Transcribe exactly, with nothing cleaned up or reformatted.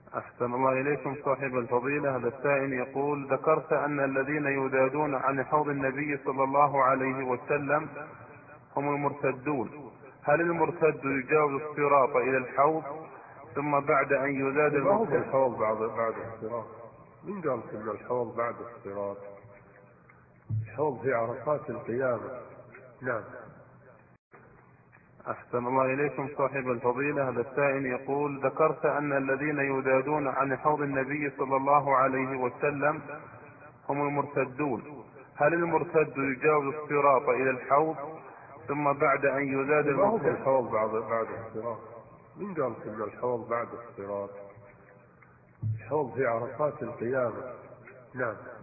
أحسن الله إليكم صاحب الفضيلة. هذا السائل يقول: ذكرت أن الذين يذادون عن حوض النبي صلى الله عليه وسلم هم المرتدون، هل المرتد يجاوز الصراط إلى الحوض ثم بعد أن يذاد ما هو المرتد؟ الحوض بعد بعد الصراط. من قال ان الحوض بعد الصراط؟ الحوض في عرفات القيامة. نعم. أحسن الله إليكم صاحب الفضيلة. هذا السائل يقول: ذكرت أن الذين يذادون عن حوض النبي صلى الله عليه وسلم هم المرتدون، هل المرتد يجاوز الصراط إلى الحوض ثم بعد أن يذاد ما هو المرتد؟ الحوض بعد بعد الصراط. من قال ان الحوض بعد الصراط؟ الحوض في عرفات القيامة. نعم.